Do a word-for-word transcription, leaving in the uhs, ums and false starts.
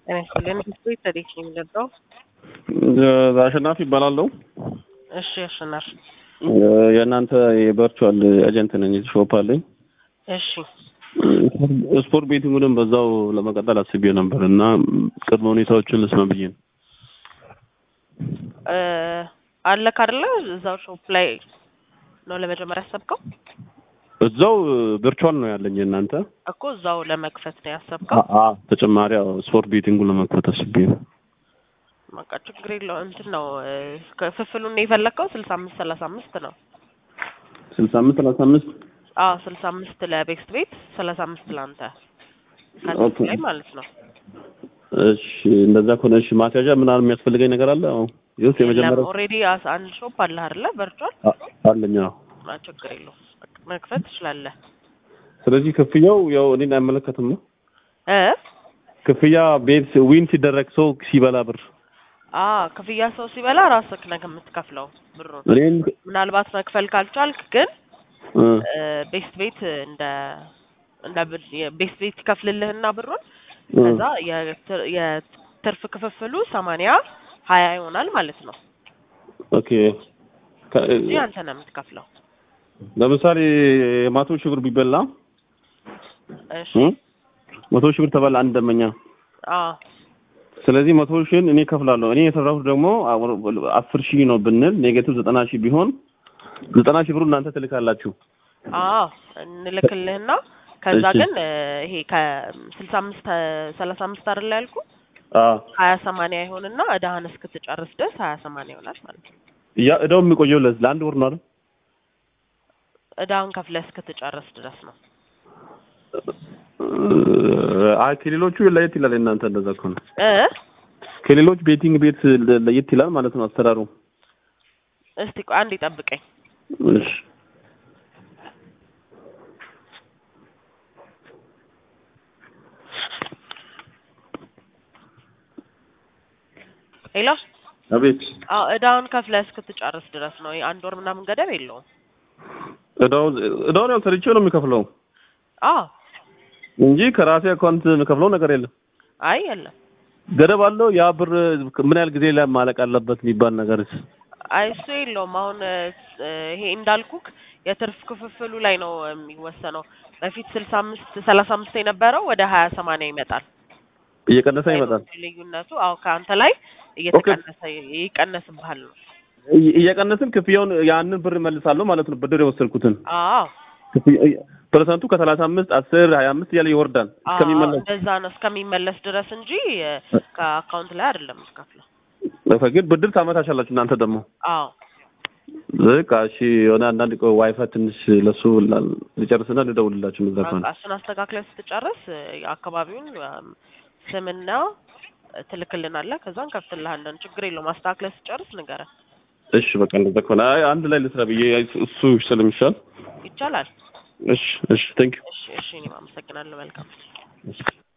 ጤና ይስጥልኝ። ዲስትሪ ተዲክ ነው የሚለው አሸናፊ ይባላል። እሺ አሸናፊ የእናንተ የቨርቹዋል ኤጀንት ነኝ። ሾፕ አለኝ። እሺ ስፖርት ቤቲንጉንም በዛው ለመቀጠል አስቤ ነበር እና ቅድመ ሁኔታዎችን ልስማ ብዬ ነው። እ አለ ካርለ እዛው ሾፕ ላይ ነው ለመጀመሪያ ያሰብከው? እዛው ቨርቹዋል ነው ያለኝ እናንተ እኮ እዛው ለመክፈት ነው ያሰብከው? አአ ተጨማሪ ስፖርት ቤቲንጉን ለመክፈት አስቤ ነው። ማቃ ችግር የለውም። እንትን ነው ክፍፍሉን ነው የፈለከው? ስልሳ አምስት ሰላሳ አምስት ነው። ስልሳ አምስት ሰላሳ አምስት አዎ ስልሳ አምስት ለቤክስ ቤት ሰላሳ አምስት ላንተ ኦኬ ላይ ማለት ነው። እሺ እንደዛ ከሆነ እሺ ማስያዣ ምናምን የሚያስፈልገኝ ነገር አለ? አዎ ይኸው የመጀመሪያው ኦሬዲ አንድ ሾፕ አለ አይደለ? ቨርቹዋል አለኝ። አዎ ማ ችግር የለውም። መክፈት ትችላለህ። ስለዚህ ክፍያው ያው እኔን አይመለከትም ነው እ ክፍያ ቤት ዊን ሲደረግ ሰው ሲበላ ብር አ ክፍያ ሰው ሲበላ ራስህ ነህ የምትከፍለው ብሩን። እኔን ምናልባት መክፈል ካልቻልክ ግን እ ቤስት ቤት እንደ እንደ ቤስት ቤት ይከፍልልህና ብሩን ከዛ የትርፍ ክፍፍሉ ሰማንያ ሀያ ይሆናል ማለት ነው። ኦኬ እዚህ አንተ ነህ የምትከፍለው። ለምሳሌ መቶ ሺህ ብር ቢበላ እሺ መቶ ሺህ ብር ተበላ አንድ ደመኛ። አዎ ስለዚህ መቶ ሺህን እኔ ከፍላለሁ። እኔ የሰራሁት ደግሞ አስር ሺህ ነው ብንል ኔጌቲቭ ዘጠና ሺህ ቢሆን ዘጠና ሺህ ብሩ እናንተ ትልካላችሁ። አዎ እንልክልህና ከዛ ግን ይሄ ከስልሳ አምስት ሰላሳ አምስት አይደል ያልኩ? አዎ ሀያ ሰማንያ ይሆንና እዳህን እስክትጨርስ ድረስ ሀያ ሰማንያ ይሆናል ማለት ነው። ያ እዳው የሚቆየው ለአንድ ወር ነው አይደል? እዳህን ከፍለህ እስክትጨርስ ድረስ ነው። አይ ከሌሎቹ ለየት ይላል። እናንተ እንደዛ ከሆነ እ ከሌሎች ቤቲንግ ቤት ለየት ይላል ማለት ነው አሰራሩ። እስቲ ቆይ አንዴ ጠብቀኝ። እሺ ሄሎ አቤት። አዎ እዳውን ከፍለህ እስክትጨርስ ድረስ ነው። አንድ ወር ምናምን ገደብ የለውም። እዳው እዳው ነው ሰርቼው ነው የሚከፍለው። አዎ እንጂ ከራሴ አካውንት የምከፍለው ነገር የለም። አይ የለም። ገደብ አለው? ያ ብር ምን ያህል ጊዜ ላይ ማለቅ አለበት የሚባል ነገርስ? አይ እሱ የለውም። አሁን ይሄ እንዳልኩክ የትርፍ ክፍፍሉ ላይ ነው የሚወሰነው። በፊት ስልሳ አምስት ሰላሳ አምስት የነበረው ወደ ሀያ ሰማንያ ይመጣል። እየቀነሰ ይመጣል ልዩነቱ። አዎ ከአንተ ላይ እየተቀነሰ ይቀነስብሃል ነው። እየቀነስን ክፍያውን ያንን ብር መልሳለሁ ማለት ነው ብድር የወሰድኩትን። አዎ ፐርሰንቱ ከሰላሳ አምስት አስር ሀያ አምስት እያለ ይወርዳል እስከሚመለስ። እንደዛ ነው እስከሚመለስ ድረስ እንጂ ከአካውንት ላይ አይደለም የምትከፍለው። ግን ብድር ታመታሻላችሁ እናንተ ደግሞ። አዎ በቃ እሺ የሆነ አንዳንድ ዋይፋይ ትንሽ ለሱ ልጨርስና ልደውልላችሁ ነው ዘፋን። በቃ እሱን አስተካክለህ ስትጨርስ አካባቢውን ስምና ትልክልናለህ። ከዛን ከፍትልሃለን። ችግር የለውም። አስተካክለህ ስትጨርስ ንገረን። እሺ በቃ እንደዛ ከሆነ አንድ ላይ ልስራ ብዬ እሱ ስለሚሻል ይቻላል። እሺ እሺ ቴንክ ዩ። እሺ እሺ እኔም አመሰግናለሁ። መልካም